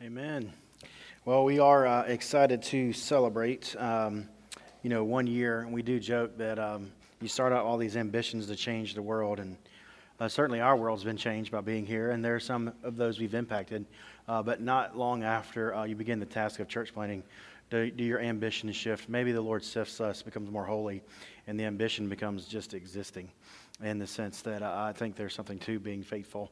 Amen. Well, we are excited to celebrate, 1 year. We do joke that you start out all these ambitions to change the world, and certainly our world's been changed by being here, and there are some of those we've impacted. But not long after you begin the task of church planting, do your ambitions shift. Maybe the Lord sifts us, becomes more holy, and the ambition becomes just existing in the sense that I think there's something to being faithful.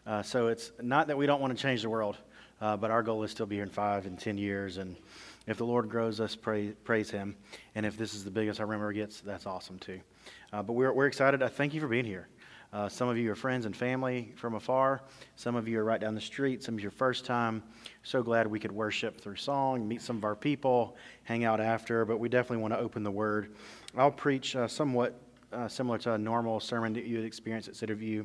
So it's not that we don't want to change the world. But our goal is still be here in 5 and 10 years. And if the Lord grows us, praise Him. And if this is the biggest our member gets, that's awesome too. But we're excited. Thank you for being here. Some of you are friends and family from afar. Some of you are right down the street. Some of you are first time. So glad we could worship through song, meet some of our people, hang out after. But we definitely want to open the Word. I'll preach somewhat similar to a normal sermon that you would experience at City View.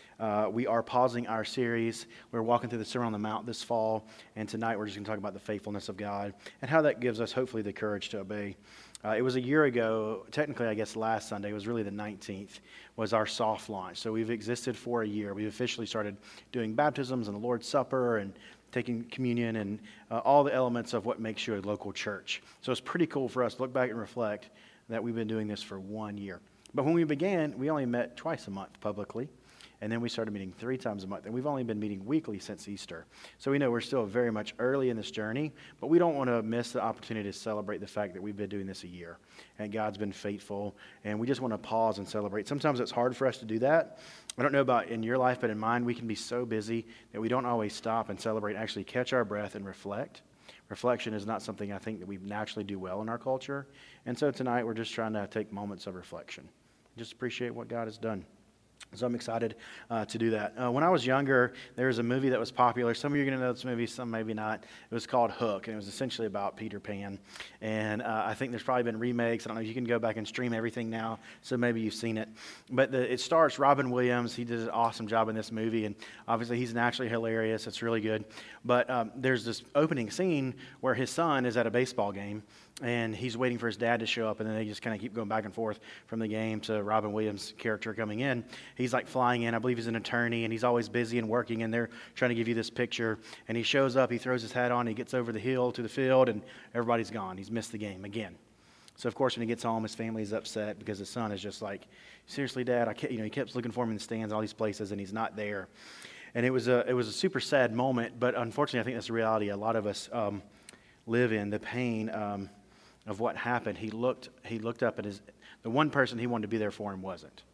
We are pausing our series. We're walking through the Sermon on the Mount this fall, and tonight we're just going to talk about the faithfulness of God and how that gives us, hopefully, the courage to obey. It was a year ago, technically, I guess last Sunday, it was really the 19th, was our soft launch. So we've existed for a year. We've officially started doing baptisms and the Lord's Supper and taking communion and all the elements of what makes you a local church. So it's pretty cool for us to look back and reflect that we've been doing this for 1 year. But when we began, we only met twice a month publicly. And then we started meeting 3 times a month. And we've only been meeting weekly since Easter. So we know we're still very much early in this journey, but we don't want to miss the opportunity to celebrate the fact that we've been doing this a year. And God's been faithful. And we just want to pause and celebrate. Sometimes it's hard for us to do that. I don't know about in your life, but in mine, we can be so busy that we don't always stop and celebrate, actually catch our breath and reflect. Reflection is not something I think that we naturally do well in our culture. And so tonight, we're just trying to take moments of reflection. Just appreciate what God has done. So I'm excited to do that. When I was younger, there was a movie that was popular. Some of you are going to know this movie, some maybe not. It was called Hook, and it was essentially about Peter Pan. And I think there's probably been remakes. I don't know, you can go back and stream everything now, so maybe you've seen it. But it stars Robin Williams. He did an awesome job in this movie, and obviously he's naturally hilarious. It's really good. But there's this opening scene where his son is at a baseball game, and he's waiting for his dad to show up, and then they just kind of keep going back and forth from the game to Robin Williams' character coming in. He's like flying in. I believe he's an attorney, and he's always busy and working, and they're trying to give you this picture. And he shows up, he throws his hat on, he gets over the hill to the field, and everybody's gone. He's missed the game again. So, of course, when he gets home, his family's upset because his son is just like, seriously, Dad, I can't, he keeps looking for him in the stands, all these places, and he's not there. And it was a super sad moment, but unfortunately, I think that's the reality a lot of us live in, the pain of what happened. He looked up at the one person he wanted to be there for him wasn't.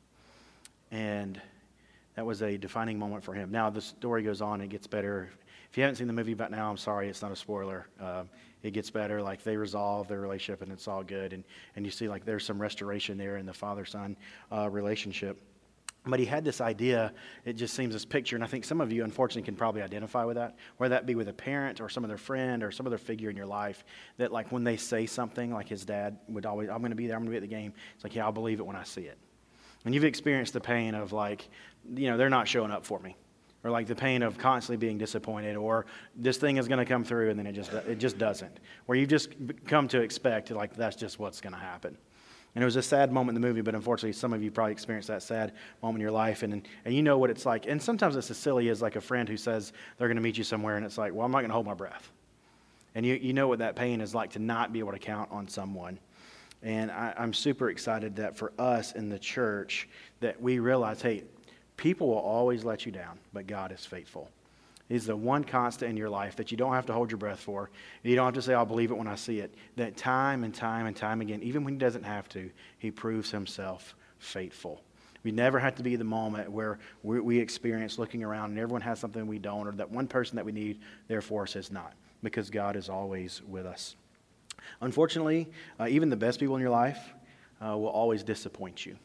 And that was a defining moment for him. Now, the story goes on and it gets better. If you haven't seen the movie by now, I'm sorry, it's not a spoiler. It gets better. Like, they resolve their relationship and it's all good. And you see, like, there's some restoration there in the father-son relationship. But he had this idea, it just seems this picture, and I think some of you, unfortunately, can probably identify with that, whether that be with a parent or some other friend or some other figure in your life, that like when they say something, like his dad would always, I'm going to be there, I'm going to be at the game. It's like, yeah, I'll believe it when I see it. And you've experienced the pain of like, they're not showing up for me. Or like the pain of constantly being disappointed, or this thing is going to come through and then it just doesn't. Where you've just come to expect, like, that's just what's going to happen. And it was a sad moment in the movie, but unfortunately, some of you probably experienced that sad moment in your life, and you know what it's like. And sometimes it's as silly as like a friend who says they're going to meet you somewhere, and it's like, well, I'm not going to hold my breath. And you know what that pain is like to not be able to count on someone. And I'm super excited that for us in the church that we realize, hey, people will always let you down, but God is faithful. He's the one constant in your life that you don't have to hold your breath for. You don't have to say, I'll believe it when I see it. That time and time and time again, even when he doesn't have to, he proves himself faithful. We never have to be the moment where we experience looking around and everyone has something we don't, or that one person that we need, therefore, says not, because God is always with us. Unfortunately, even the best people in your life will always disappoint you,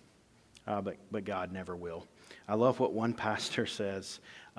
but God never will. I love what one pastor says.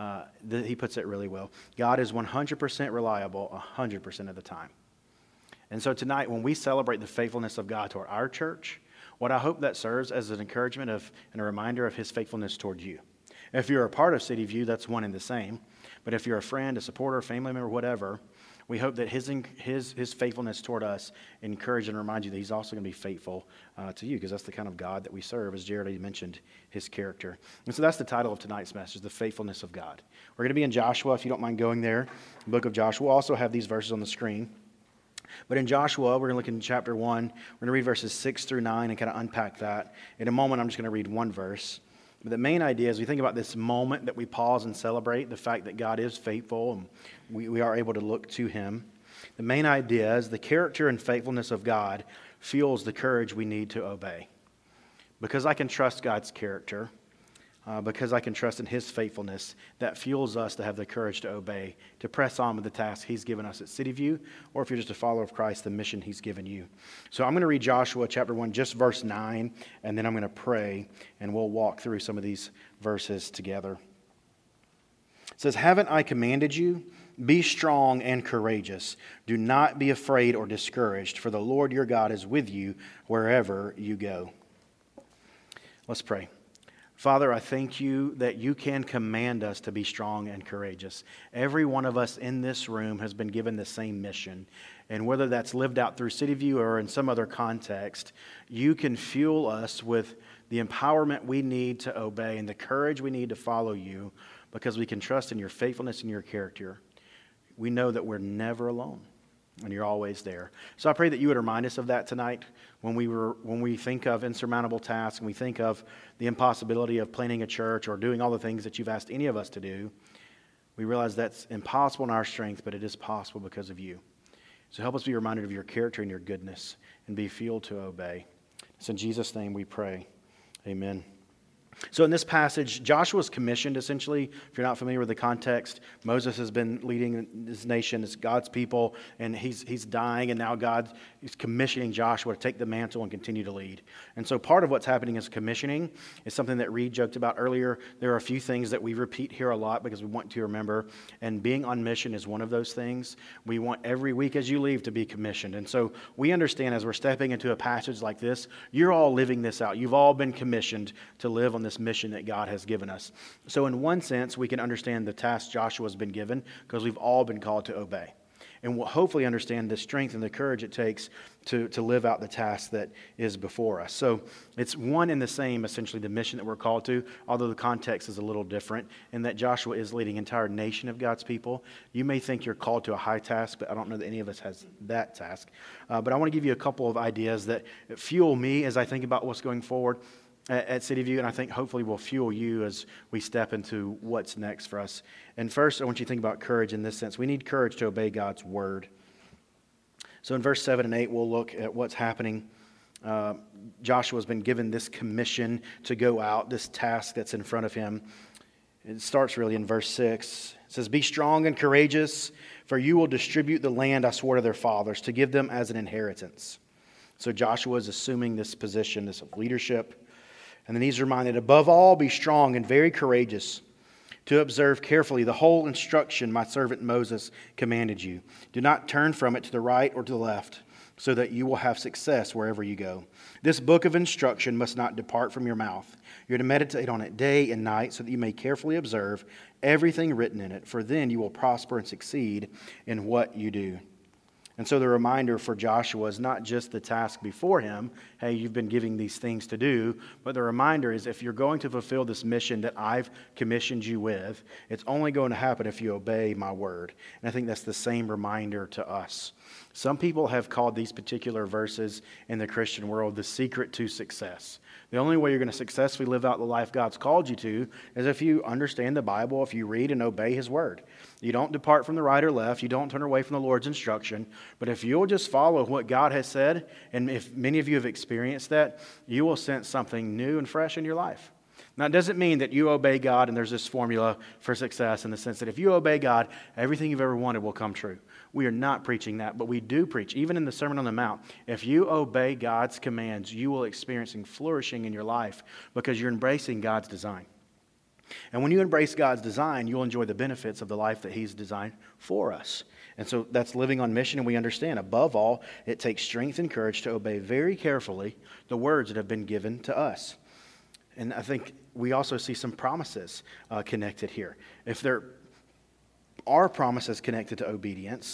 He puts it really well. God is 100% reliable 100% of the time. And so tonight, when we celebrate the faithfulness of God toward our church, what I hope that serves as an encouragement and a reminder of his faithfulness toward you. If you're a part of City View, that's one and the same. But if you're a friend, a supporter, family member, whatever, We hope that his faithfulness toward us encourage and remind you that he's also going to be faithful to you, because that's the kind of God that we serve, as Jared already mentioned his character. And so that's the title of tonight's message, the faithfulness of God. We're going to be in Joshua, if you don't mind going there, the book of Joshua. We'll also have these verses on the screen. But in Joshua, we're going to look in chapter 1. We're going to read verses 6 through 9 and kind of unpack that. In a moment, I'm just going to read one verse. But the main idea is we think about this moment that we pause and celebrate, the fact that God is faithful and we are able to look to him. The main idea is the character and faithfulness of God fuels the courage we need to obey. Because I can trust God's character, because I can trust in his faithfulness, that fuels us to have the courage to obey, to press on with the task he's given us at City View, or if you're just a follower of Christ, the mission he's given you. So I'm going to read Joshua chapter 1, just verse 9, and then I'm going to pray, and we'll walk through some of these verses together. It says, "Haven't I commanded you? Be strong and courageous. Do not be afraid or discouraged, for the Lord your God is with you wherever you go." Let's pray. Father, I thank you that you can command us to be strong and courageous. Every one of us in this room has been given the same mission. And whether that's lived out through City View or in some other context, you can fuel us with the empowerment we need to obey and the courage we need to follow you, because we can trust in your faithfulness and your character. We know that we're never alone, and you're always there. So I pray that you would remind us of that tonight when we think of insurmountable tasks and we think of the impossibility of planning a church or doing all the things that you've asked any of us to do. We realize that's impossible in our strength, but it is possible because of you. So help us be reminded of your character and your goodness and be fueled to obey. It's in Jesus' name we pray. Amen. So in this passage, Joshua's commissioned, essentially. If you're not familiar with the context, Moses has been leading this nation as God's people, and he's dying, and now God is commissioning Joshua to take the mantle and continue to lead. And so part of what's happening is commissioning is something that Reed joked about earlier. There are a few things that we repeat here a lot because we want to remember, and being on mission is one of those things. We want every week as you leave to be commissioned. And so we understand as we're stepping into a passage like this, you're all living this out. You've all been commissioned to live on this mission that God has given us. So in one sense, we can understand the task Joshua's been given because we've all been called to obey. And we'll hopefully understand the strength and the courage it takes to live out the task that is before us. So it's one and the same, essentially, the mission that we're called to, although the context is a little different in that Joshua is leading an entire nation of God's people. You may think you're called to a high task, but I don't know that any of us has that task. But I want to give you a couple of ideas that fuel me as I think about what's going forward at City View, and I think hopefully will fuel you as we step into what's next for us. And first, I want you to think about courage in this sense. We need courage to obey God's word. So in verse 7 and 8, we'll look at what's happening. Joshua's been given this commission to go out, this task that's in front of him. It starts really in verse 6. It says, "Be strong and courageous, for you will distribute the land I swore to their fathers, to give them as an inheritance." So Joshua is assuming this position, this leadership. And then he's reminded, "Above all, be strong and very courageous, to observe carefully the whole instruction my servant Moses commanded you. Do not turn from it to the right or to the left, so that you will have success wherever you go. This book of instruction must not depart from your mouth. You're to meditate on it day and night, so that you may carefully observe everything written in it, for then you will prosper and succeed in what you do." And so the reminder for Joshua is not just the task before him, hey, you've been giving these things to do, but the reminder is if you're going to fulfill this mission that I've commissioned you with, it's only going to happen if you obey my word. And I think that's the same reminder to us. Some people have called these particular verses in the Christian world the secret to success. The only way you're going to successfully live out the life God's called you to is if you understand the Bible, if you read and obey His Word. You don't depart from the right or left. You don't turn away from the Lord's instruction. But if you'll just follow what God has said, and if many of you have experienced that, you will sense something new and fresh in your life. Now, it doesn't mean that you obey God and there's this formula for success in the sense that if you obey God, everything you've ever wanted will come true. We are not preaching that, but we do preach, even in the Sermon on the Mount, if you obey God's commands, you will experience flourishing in your life because you're embracing God's design. And when you embrace God's design, you'll enjoy the benefits of the life that He's designed for us. And so that's living on mission, and we understand, above all, it takes strength and courage to obey very carefully the words that have been given to us. And I think we also see some promises connected here. If there are promises connected to obedience,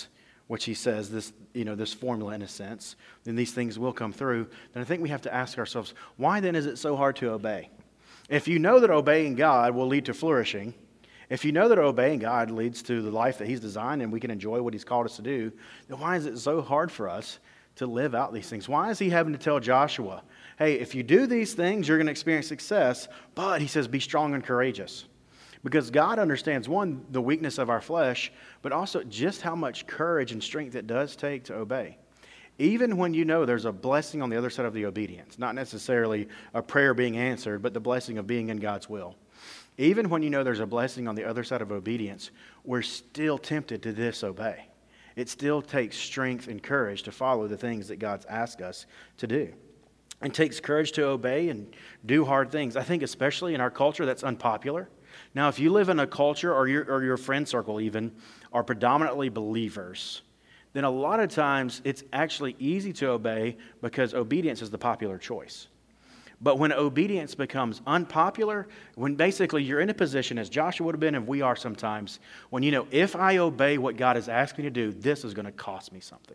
which he says this formula in a sense, then these things will come through. Then I think we have to ask ourselves, why then is it so hard to obey? If you know that obeying God will lead to flourishing, if you know that obeying God leads to the life that he's designed and we can enjoy what he's called us to do, then why is it so hard for us to live out these things? Why is he having to tell Joshua, hey, if you do these things, you're going to experience success, but he says, be strong and courageous. Because God understands, one, the weakness of our flesh, but also just how much courage and strength it does take to obey. Even when you know there's a blessing on the other side of the obedience, not necessarily a prayer being answered, but the blessing of being in God's will. Even when you know there's a blessing on the other side of obedience, we're still tempted to disobey. It still takes strength and courage to follow the things that God's asked us to do. It takes courage to obey and do hard things. I think especially in our culture that's unpopular. Now, if you live in a culture or your friend circle even are predominantly believers, then a lot of times it's actually easy to obey because obedience is the popular choice. But when obedience becomes unpopular, when basically you're in a position, as Joshua would have been and we are sometimes, when if I obey what God has asked me to do, this is going to cost me something.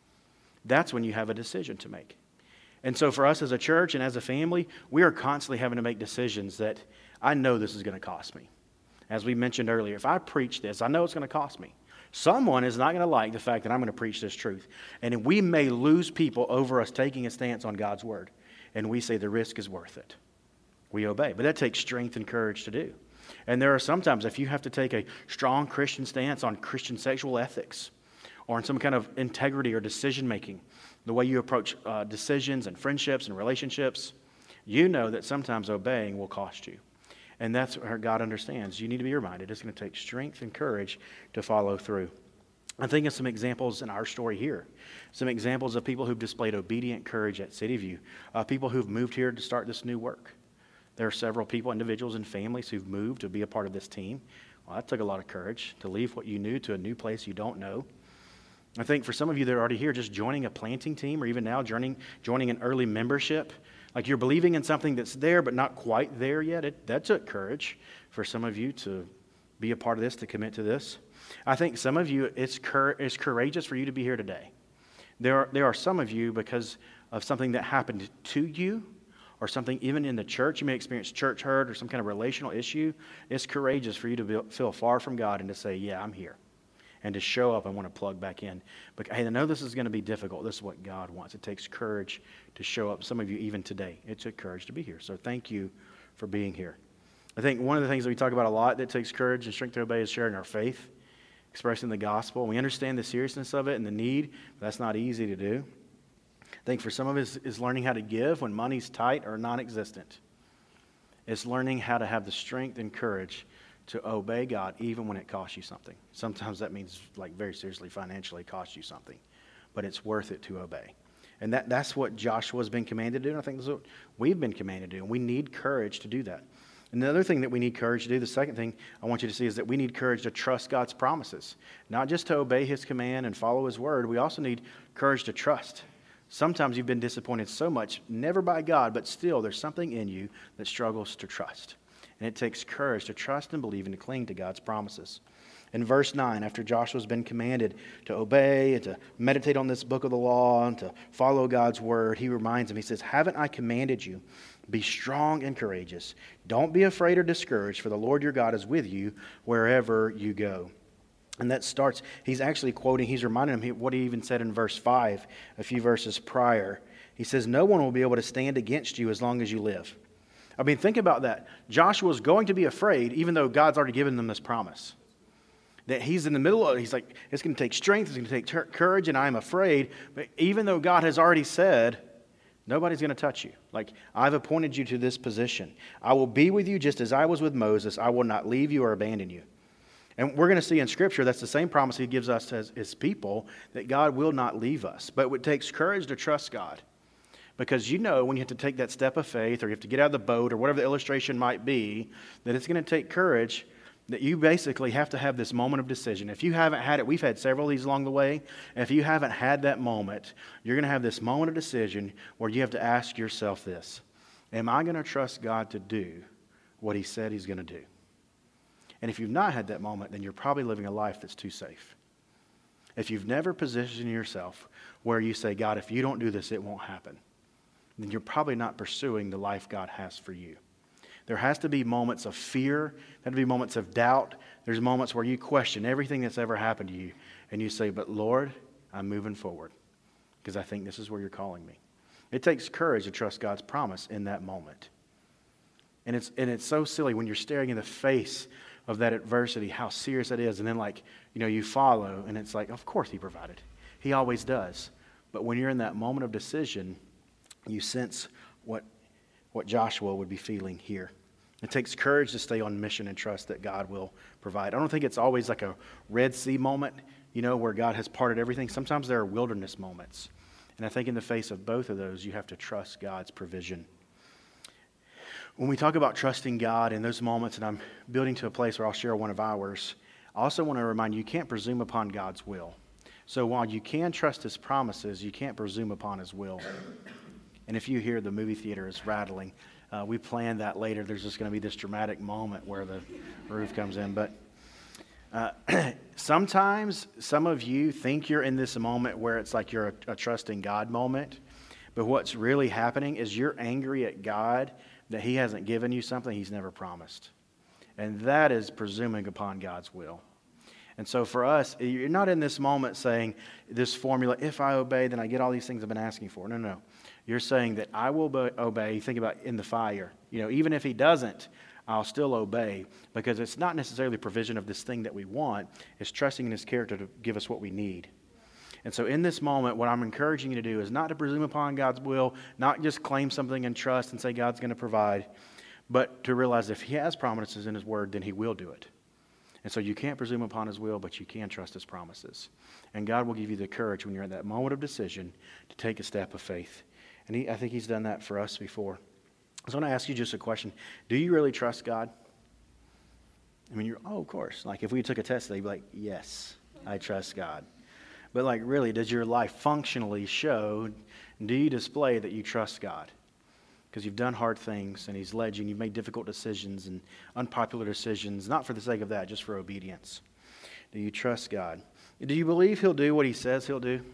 That's when you have a decision to make. And so for us as a church and as a family, we are constantly having to make decisions that I know this is going to cost me. As we mentioned earlier, if I preach this, I know it's going to cost me. Someone is not going to like the fact that I'm going to preach this truth. And we may lose people over us taking a stance on God's word. And we say the risk is worth it. We obey. But that takes strength and courage to do. And there are sometimes if you have to take a strong Christian stance on Christian sexual ethics or on some kind of integrity or decision making, the way you approach decisions and friendships and relationships, you know that sometimes obeying will cost you. And that's where God understands. You need to be reminded it's going to take strength and courage to follow through. I'm thinking of some examples in our story here. Some examples of people who've displayed obedient courage at City View. People who've moved here to start this new work. There are several people, individuals and families who've moved to be a part of this team. Well, that took a lot of courage to leave what you knew to a new place you don't know. I think for some of you that are already here, just joining a planting team or even now joining an early membership, like you're believing in something that's there but not quite there yet, that took courage for some of you to be a part of this, to commit to this. I think some of you, it's courageous for you to be here today. There are some of you, because of something that happened to you or something even in the church, you may experience church hurt or some kind of relational issue. It's courageous for you to feel far from God and to say, yeah, I'm here. And to show up and want to plug back in. But hey, I know this is going to be difficult. This is what God wants. It takes courage to show up. Some of you even today, it took courage to be here. So thank you for being here. I think one of the things that we talk about a lot that takes courage and strength to obey is sharing our faith, expressing the gospel. We understand the seriousness of it and the need, but that's not easy to do. I think for some of us is learning how to give when money's tight or non-existent. It's learning how to have the strength and courage to obey God even when it costs you something. Sometimes that means like very seriously financially costs you something, but it's worth it to obey. And that's what Joshua's been commanded to do, and I think that's what we've been commanded to do, and we need courage to do that. And the other thing that we need courage to do, the second thing I want you to see is that we need courage to trust God's promises. Not just to obey his command and follow his word, we also need courage to trust. Sometimes you've been disappointed so much, never by God, but still there's something in you that struggles to trust. And it takes courage to trust and believe and to cling to God's promises. In verse 9, after Joshua's been commanded to obey and to meditate on this book of the law and to follow God's word, he reminds him, he says, haven't I commanded you? Be strong and courageous. Don't be afraid or discouraged, for the Lord your God is with you wherever you go. And that starts, he's actually quoting, he's reminding him what he even said in verse 5, a few verses prior. He says, no one will be able to stand against you as long as you live. I mean, think about that. Joshua's going to be afraid, even though God's already given them this promise. That he's in the middle of, he's like, it's going to take strength, it's going to take courage, and I'm afraid. But even though God has already said, nobody's going to touch you. Like, I've appointed you to this position. I will be with you just as I was with Moses. I will not leave you or abandon you. And we're going to see in Scripture that's the same promise he gives us as his people, that God will not leave us. But it takes courage to trust God. Because you know when you have to take that step of faith or you have to get out of the boat or whatever the illustration might be, that it's going to take courage, that you basically have to have this moment of decision. If you haven't had it, we've had several of these along the way. If you haven't had that moment, you're going to have this moment of decision where you have to ask yourself this: am I going to trust God to do what he said he's going to do? And if you've not had that moment, then you're probably living a life that's too safe. if you've never positioned yourself where you say, God, if you don't do this, it won't happen, then you're probably not pursuing the life God has for you. There has to be moments of fear. There have to be moments of doubt. There's moments where you question everything that's ever happened to you. And you say, but Lord, I'm moving forward because I think this is where you're calling me. It takes courage to trust God's promise in that moment. And it's so silly when you're staring in the face of that adversity, how serious it is. And then you follow and it's like, of course he provided. He always does. But when you're in that moment of decision, you sense what Joshua would be feeling here. It takes courage to stay on mission and trust that God will provide. I don't think it's always like a Red Sea moment, where God has parted everything. Sometimes there are wilderness moments. And I think in the face of both of those, you have to trust God's provision. When we talk about trusting God in those moments, and I'm building to a place where I'll share one of ours, I also want to remind you can't presume upon God's will. So while you can trust his promises, you can't presume upon his will. And if you hear the movie theater is rattling, we planned that later. There's just going to be this dramatic moment where the roof comes in. But sometimes some of you think you're in this moment where it's like you're a trusting God moment. But what's really happening is you're angry at God that he hasn't given you something he's never promised. And that is presuming upon God's will. And so for us, you're not in this moment saying this formula, if I obey, then I get all these things I've been asking for. No. You're saying that I will obey. Think about in the fire. Even if he doesn't, I'll still obey because it's not necessarily provision of this thing that we want. It's trusting in his character to give us what we need. And so in this moment, what I'm encouraging you to do is not to presume upon God's will, not just claim something and trust and say God's going to provide, but to realize if he has promises in his word, then he will do it. And so you can't presume upon his will, but you can trust his promises. And God will give you the courage when you're in that moment of decision to take a step of faith. And I think he's done that for us before. So I want to ask you just a question. Do you really trust God? I mean, of course. Like if we took a test today, you'd be like, yes, I trust God. But really, does your life functionally show, do you display that you trust God? Because you've done hard things and he's led you and you've made difficult decisions and unpopular decisions, not for the sake of that, just for obedience. Do you trust God? Do you believe he'll do what he says he'll do?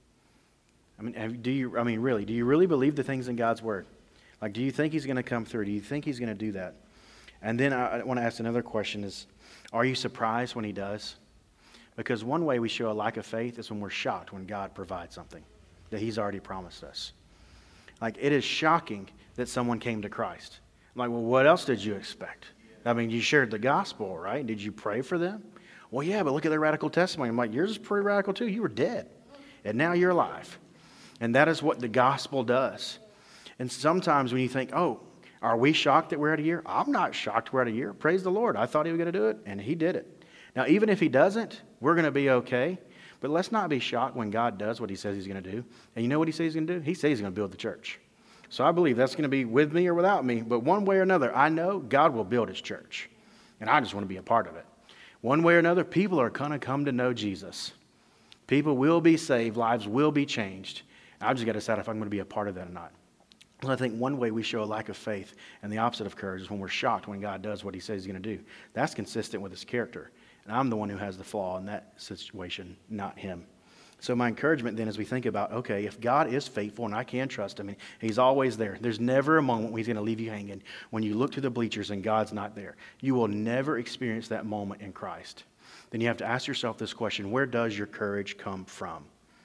Do you really believe the things in God's word? Do you think he's going to come through? Do you think he's going to do that? And then I want to ask another question is, are you surprised when he does? Because one way we show a lack of faith is when we're shocked when God provides something that he's already promised us. It is shocking that someone came to Christ. Well, what else did you expect? You shared the gospel, right? Did you pray for them? Well, yeah, but look at their radical testimony. I'm like, yours is pretty radical too. You were dead, and now you're alive. And that is what the gospel does. And sometimes when you think, are we shocked that we're at a year? I'm not shocked we're at a year. Praise the Lord. I thought he was going to do it, and he did it. Now, even if he doesn't, we're going to be okay. But let's not be shocked when God does what he says he's going to do. And you know what he says he's going to do? He says he's going to build the church. So I believe that's going to be with me or without me. But one way or another, I know God will build his church. And I just want to be a part of it. One way or another, people are going to come to know Jesus. People will be saved. Lives will be changed. I've just got to decide if I'm going to be a part of that or not. So I think one way we show a lack of faith and the opposite of courage is when we're shocked when God does what he says he's going to do. That's consistent with his character. And I'm the one who has the flaw in that situation, not him. So my encouragement then as we think about, okay, if God is faithful and I can trust him, and he's always there. There's never a moment when he's going to leave you hanging when you look to the bleachers and God's not there. You will never experience that moment in Christ. Then you have to ask yourself this question, where does your courage come from?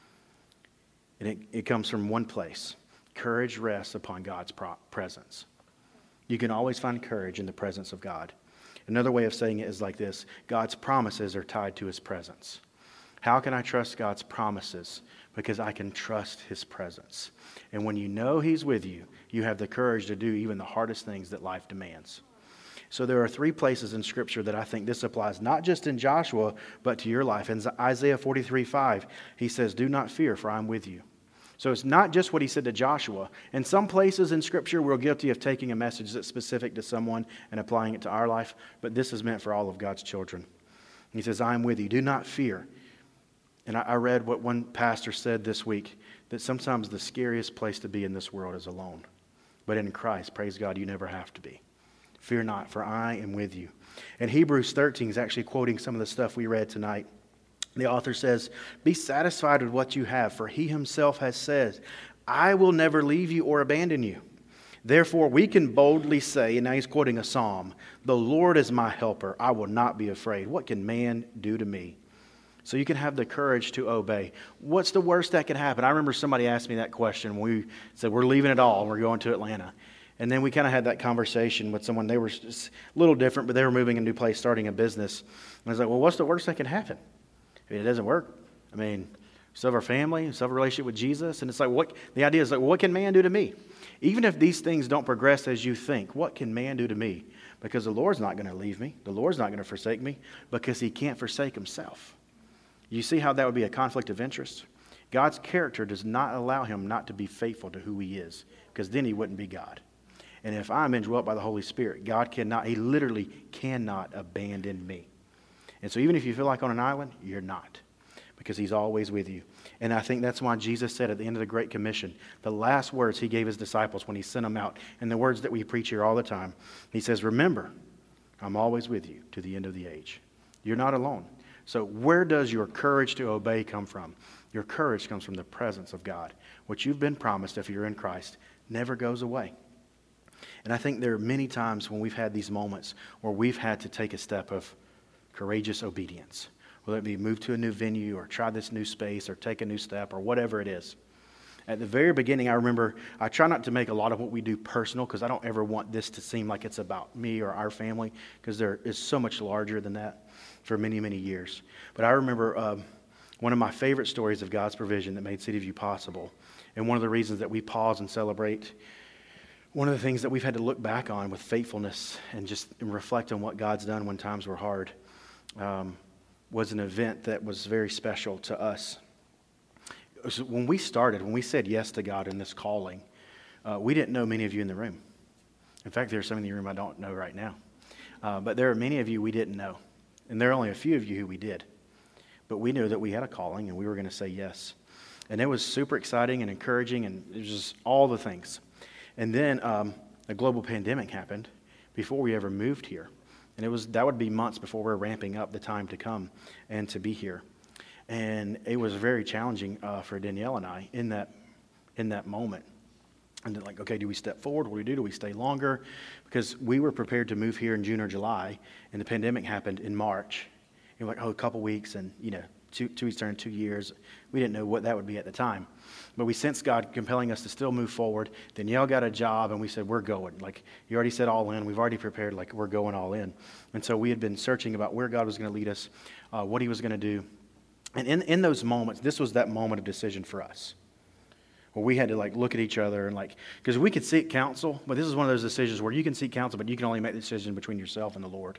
And it comes from one place. Courage rests upon God's presence. You can always find courage in the presence of God. Another way of saying it is like this. God's promises are tied to his presence. How can I trust God's promises? Because I can trust his presence. And when you know he's with you, you have the courage to do even the hardest things that life demands. So there are 3 places in Scripture that I think this applies, not just in Joshua, but to your life. In Isaiah 43:5, he says, do not fear, for I'm with you. So it's not just what he said to Joshua. In some places in Scripture, we're guilty of taking a message that's specific to someone and applying it to our life, but this is meant for all of God's children. He says, I am with you. Do not fear. And I read what one pastor said this week, that sometimes the scariest place to be in this world is alone. But in Christ, praise God, you never have to be. Fear not, for I am with you. And Hebrews 13 is actually quoting some of the stuff we read tonight. The author says, "Be satisfied with what you have, for he himself has said, I will never leave you or abandon you. Therefore, we can boldly say," and now he's quoting a psalm, "The Lord is my helper. I will not be afraid. What can man do to me?" So you can have the courage to obey. What's the worst that could happen? I remember somebody asked me that question when we said, we're leaving it all and we're going to Atlanta. And then we kind of had that conversation with someone. They were just a little different, but they were moving a new place, starting a business. And I was like, well, what's the worst that can happen? I mean, it doesn't work. I mean, we still have our family, we still have a relationship with Jesus. And it's like, the idea is like, what can man do to me? Even if these things don't progress as you think, what can man do to me? Because the Lord's not going to leave me. The Lord's not going to forsake me because he can't forsake himself. You see how that would be a conflict of interest? God's character does not allow him not to be faithful to who he is, because then he wouldn't be God. And if I'm indwelt by the Holy Spirit, God cannot, he literally cannot abandon me. And so even if you feel like on an island, you're not, because he's always with you. And I think that's why Jesus said at the end of the Great Commission, the last words he gave his disciples when he sent them out, and the words that we preach here all the time, he says, remember, I'm always with you to the end of the age. You're not alone. So where does your courage to obey come from? Your courage comes from the presence of God. What you've been promised if you're in Christ never goes away. And I think there are many times when we've had these moments where we've had to take a step of courageous obedience, whether it be move to a new venue or try this new space or take a new step or whatever it is. At the very beginning, I remember, I try not to make a lot of what we do personal because I don't ever want this to seem like it's about me or our family, because there is so much larger than that for many, many years. But I remember one of my favorite stories of God's provision that made City View possible, and one of the reasons that we pause and celebrate, one of the things that we've had to look back on with faithfulness and just reflect on what God's done when times were hard, was an event that was very special to us. When we said yes to God in this calling, we didn't know many of you in the room. In fact, there are some in the room I don't know right now. But there are many of you we didn't know. And there are only a few of you who we did. But we knew that we had a calling and we were going to say yes. And it was super exciting and encouraging, and it was just all the things. And then a global pandemic happened before we ever moved here. And that would be months before we're ramping up the time to come and to be here. And it was very challenging for Danielle and I in that moment. And then, like, okay, do we step forward? What do we do? Do we stay longer? Because we were prepared to move here in June or July, and the pandemic happened in March. And we're like, a couple weeks, and, 2 weeks turned 2 years. We didn't know what that would be at the time. But we sensed God compelling us to still move forward. Danielle got a job, and we said, we're going. Like, you already said all in. We've already prepared, like, we're going all in. And so we had been searching about where God was going to lead us, what he was going to do. And in those moments, this was that moment of decision for us, where we had to look at each other and because we could seek counsel, but this is one of those decisions where you can seek counsel, but you can only make the decision between yourself and the Lord.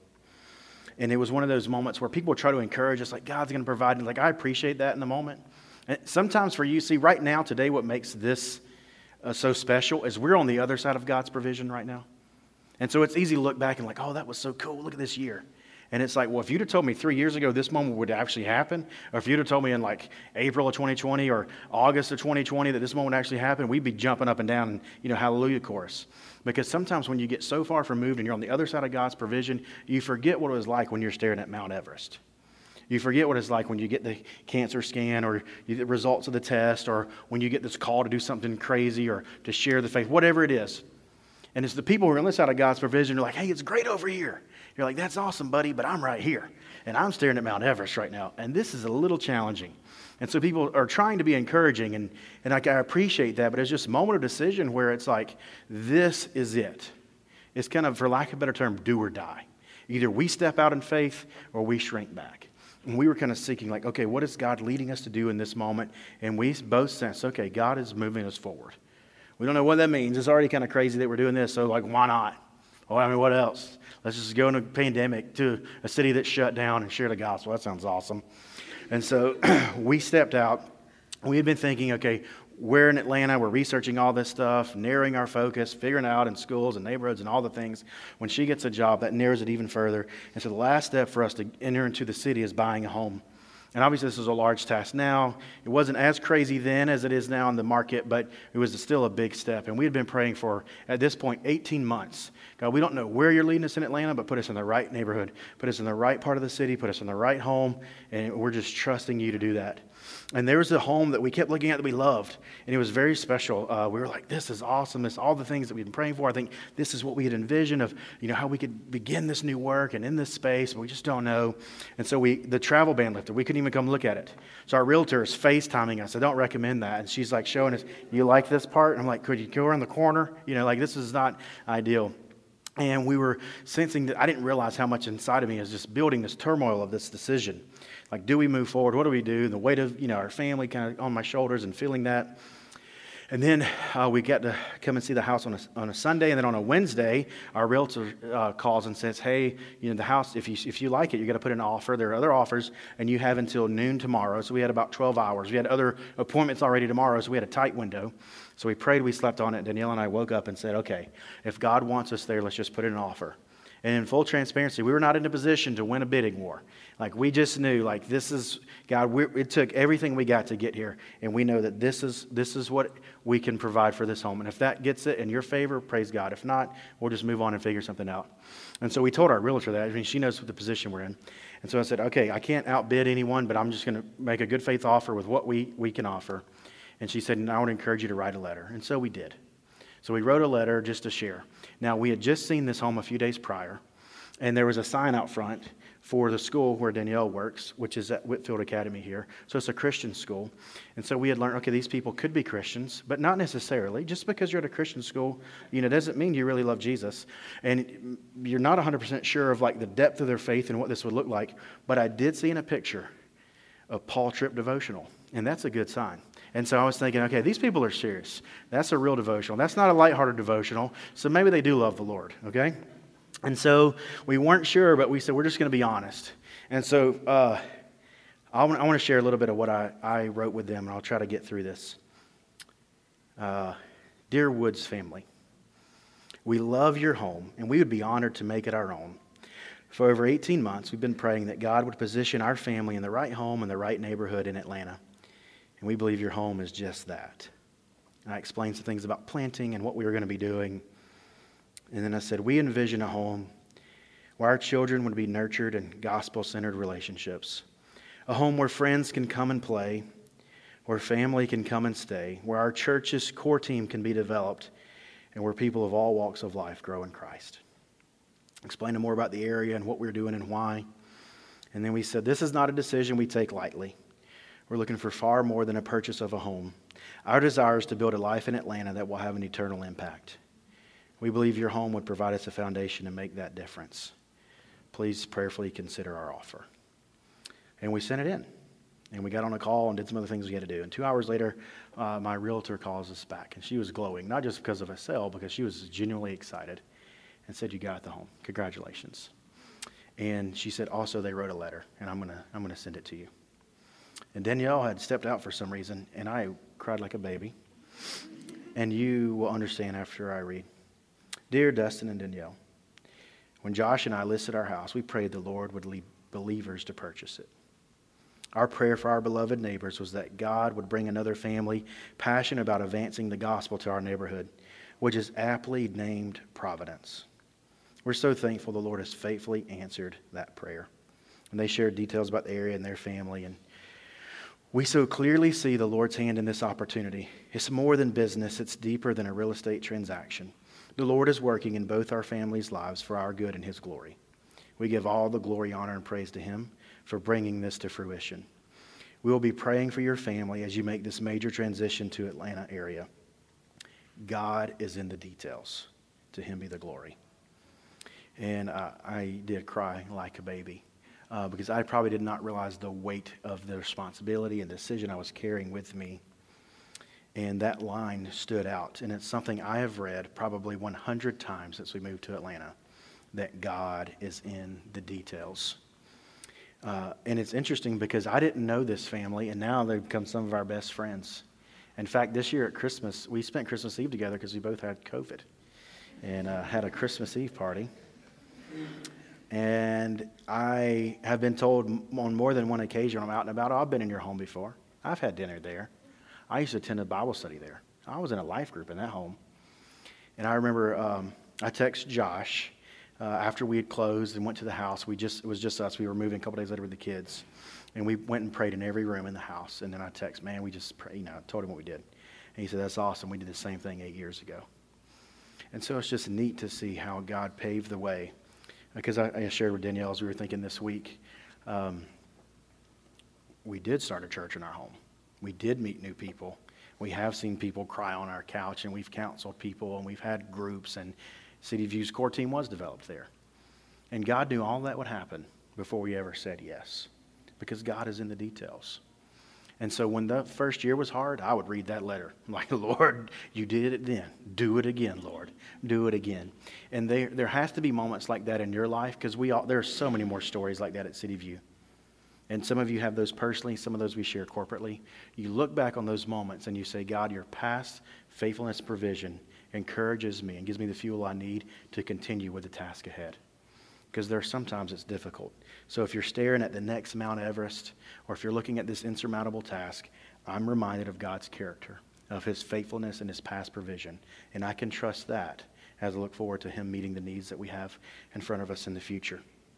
And it was one of those moments where people try to encourage us, like, God's going to provide. And I appreciate that in the moment. And sometimes for you, see, right now, today, what makes this so special is we're on the other side of God's provision right now. And so it's easy to look back and oh, that was so cool. Look at this year. And it's like, well, if you'd have told me 3 years ago this moment would actually happen, or if you'd have told me in April of 2020 or August of 2020 that this moment would actually happen, we'd be jumping up and down and, hallelujah chorus. Because sometimes when you get so far removed and you're on the other side of God's provision, you forget what it was like when you're staring at Mount Everest. You forget what it's like when you get the cancer scan or you get the results of the test, or when you get this call to do something crazy or to share the faith, whatever it is. And it's the people who are on this side of God's provision who are like, hey, it's great over here. You're like, that's awesome, buddy, but I'm right here. And I'm staring at Mount Everest right now. And this is a little challenging. And so people are trying to be encouraging, and I appreciate that, but it's just a moment of decision where it's like, this is it. It's kind of, for lack of a better term, do or die. Either we step out in faith or we shrink back. And we were kind of seeking, okay, what is God leading us to do in this moment? And we both sensed, okay, God is moving us forward. We don't know what that means. It's already kind of crazy that we're doing this, so why not? Oh, what else? Let's just go in a pandemic to a city that's shut down and share the gospel. That sounds awesome. And so we stepped out. We had been thinking, okay, we're in Atlanta. We're researching all this stuff, narrowing our focus, figuring out in schools and neighborhoods and all the things. When she gets a job, that narrows it even further. And so the last step for us to enter into the city is buying a home. And obviously this was a large task now. It wasn't as crazy then as it is now in the market, but it was still a big step. And we had been praying for, at this point, 18 months. God, we don't know where you're leading us in Atlanta, but put us in the right neighborhood. Put us in the right part of the city. Put us in the right home. And we're just trusting you to do that. And there was a home that we kept looking at that we loved. And it was very special. We were like, this is awesome. This is all the things that we've been praying for. I think this is what we had envisioned of, how we could begin this new work and in this space. But we just don't know. And so the travel ban lifted. We couldn't even come look at it. So our realtor is FaceTiming us. I don't recommend that. And she's like showing us, you like this part? And I'm like, could you go around the corner? This is not ideal. And we were sensing that I didn't realize how much inside of me is just building this turmoil of this decision. Like, do we move forward? What do we do? The weight of, our family kind of on my shoulders and feeling that. And then we got to come and see the house on a Sunday. And then on a Wednesday, our realtor calls and says, hey, the house, if you like it, you got to put in an offer. There are other offers, and you have until noon tomorrow. So we had about 12 hours. We had other appointments already tomorrow, so we had a tight window. So we prayed, we slept on it. Danielle and I woke up and said, okay, if God wants us there, let's just put in an offer. And in full transparency, we were not in a position to win a bidding war. Like, we just knew, like, this is, God, it took everything we got to get here. And we know that this is what we can provide for this home. And if that gets it in your favor, praise God. If not, we'll just move on and figure something out. And so we told our realtor that. I mean, she knows the position we're in. And so I said, okay, I can't outbid anyone, but I'm just going to make a good faith offer with what we can offer. And she said, I would encourage you to write a letter. And so we did. So we wrote a letter just to share. Now, we had just seen this home a few days prior, and there was a sign out front for the school where Danielle works, which is at Whitfield Academy here. So it's a Christian school. And so we had learned, okay, these people could be Christians, but not necessarily. Just because you're at a Christian school, doesn't mean you really love Jesus. And you're not 100% sure of, like, the depth of their faith and what this would look like. But I did see in a picture a Paul Tripp devotional, and that's a good sign. And so I was thinking, okay, these people are serious. That's a real devotional. That's not a lighthearted devotional. So maybe they do love the Lord, okay? And so we weren't sure, but we said, we're just going to be honest. And so I want to share a little bit of what I wrote with them, and I'll try to get through this. Dear Woods family, we love your home, and we would be honored to make it our own. For over 18 months, we've been praying that God would position our family in the right home in the right neighborhood in Atlanta. And we believe your home is just that. And I explained some things about planting and what we were going to be doing. And then I said, we envision a home where our children would be nurtured in gospel-centered relationships. A home where friends can come and play, where family can come and stay, where our church's core team can be developed, and where people of all walks of life grow in Christ. Explained more about the area and what we're doing and why. And then we said, this is not a decision we take lightly. We're looking for far more than a purchase of a home. Our desire is to build a life in Atlanta that will have an eternal impact. We believe your home would provide us a foundation to make that difference. Please prayerfully consider our offer. And we sent it in. And we got on a call and did some other things we had to do. And 2 hours later, my realtor calls us back. And she was glowing, not just because of a sale, because she was genuinely excited. And said, you got the home. Congratulations. And she said, also, they wrote a letter. And I'm gonna send it to you. And Danielle had stepped out for some reason, and I cried like a baby. And you will understand after I read. Dear Dustin and Danielle, when Josh and I listed our house, we prayed the Lord would lead believers to purchase it. Our prayer for our beloved neighbors was that God would bring another family passionate about advancing the gospel to our neighborhood, which is aptly named Providence. We're so thankful the Lord has faithfully answered that prayer. And they shared details about the area and their family, and we so clearly see the Lord's hand in this opportunity. It's more than business. It's deeper than a real estate transaction. The Lord is working in both our families' lives for our good and His glory. We give all the glory, honor, and praise to Him for bringing this to fruition. We will be praying for your family as you make this major transition to Atlanta area. God is in the details. To Him be the glory. And I did cry like a baby. Because I probably did not realize the weight of the responsibility and decision I was carrying with me. And that line stood out. And it's something I have read probably 100 times since we moved to Atlanta, that God is in the details. And it's interesting because I didn't know this family, and now they've become some of our best friends. In fact, this year at Christmas, we spent Christmas Eve together because we both had COVID and had a Christmas Eve party. And I have been told on more than one occasion when I'm out and about, oh, I've been in your home before. I've had dinner there. I used to attend a Bible study there. I was in a life group in that home. And I remember I texted Josh after we had closed and went to the house. It was just us. We were moving a couple days later with the kids. And we went and prayed in every room in the house. And then I texted, man, we just prayed. I told him what we did. And he said, that's awesome. We did the same thing 8 years ago. And so it's just neat to see how God paved the way. Because I shared with Danielle as we were thinking this week, we did start a church in our home. We did meet new people. We have seen people cry on our couch, and we've counseled people, and we've had groups, and City View's core team was developed there. And God knew all that would happen before we ever said yes, because God is in the details. And so when the first year was hard, I would read that letter. I'm like, Lord, you did it then. Do it again, Lord. Do it again. And there has to be moments like that in your life, because there are so many more stories like that at City View. And some of you have those personally, some of those we share corporately. You look back on those moments and you say, God, your past faithfulness provision encourages me and gives me the fuel I need to continue with the task ahead. Because sometimes it's difficult. So if you're staring at the next Mount Everest, or if you're looking at this insurmountable task, I'm reminded of God's character, of his faithfulness and his past provision. And I can trust that as I look forward to him meeting the needs that we have in front of us in the future.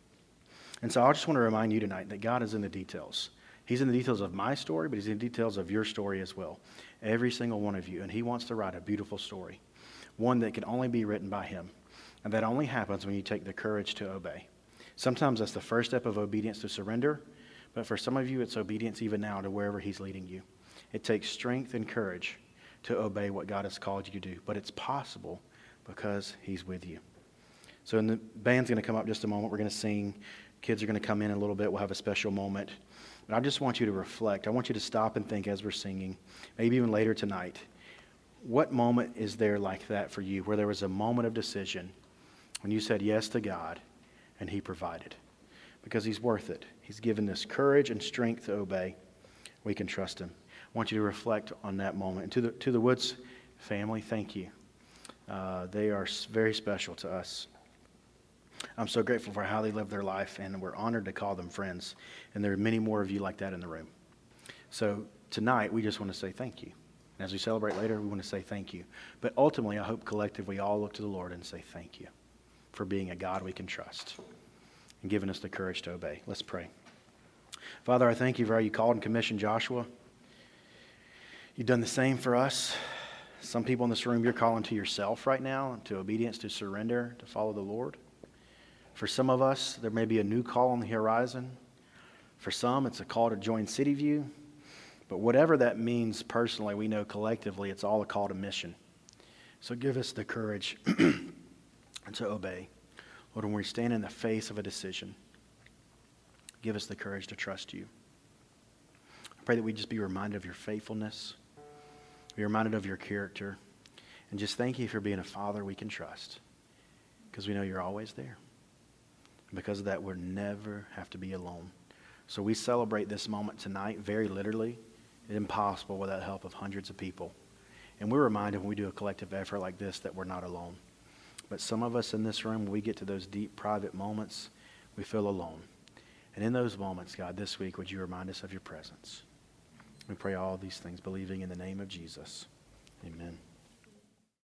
And so I just want to remind you tonight that God is in the details. He's in the details of my story, but he's in the details of your story as well. Every single one of you. And he wants to write a beautiful story, one that can only be written by him. And that only happens when you take the courage to obey. Sometimes that's the first step of obedience, to surrender. But for some of you, it's obedience even now to wherever he's leading you. It takes strength and courage to obey what God has called you to do. But it's possible because he's with you. So the band's going to come up just a moment. We're going to sing. Kids are going to come in a little bit. We'll have a special moment. But I just want you to reflect. I want you to stop and think as we're singing, maybe even later tonight. What moment is there like that for you, where there was a moment of decision when you said yes to God and he provided? Because he's worth it. He's given us courage and strength to obey. We can trust him. I want you to reflect on that moment. And to the Woods family, thank you. They are very special to us. I'm so grateful for how they live their life, and we're honored to call them friends. And there are many more of you like that in the room. So tonight, we just want to say thank you. And as we celebrate later, we want to say thank you. But ultimately, I hope collectively all look to the Lord and say thank you for being a God we can trust and giving us the courage to obey. Let's pray. Father, I thank you for how you called and commissioned Joshua. You've done the same for us. Some people in this room, you're calling to yourself right now, to obedience, to surrender, to follow the Lord. For some of us, there may be a new call on the horizon. For some, it's a call to join City View. But whatever that means personally, we know collectively it's all a call to mission. So give us the courage to obey. Lord, when we stand in the face of a decision, give us the courage to trust you. I pray that we just be reminded of your faithfulness, be reminded of your character, and just thank you for being a Father we can trust, because we know you're always there. Because of that, we'll never have to be alone. So we celebrate this moment tonight very literally. It's impossible without the help of hundreds of people. And we're reminded when we do a collective effort like this that we're not alone. But some of us in this room, when we get to those deep, private moments, we feel alone. And in those moments, God, this week, would you remind us of your presence? We pray all these things, believing in the name of Jesus. Amen.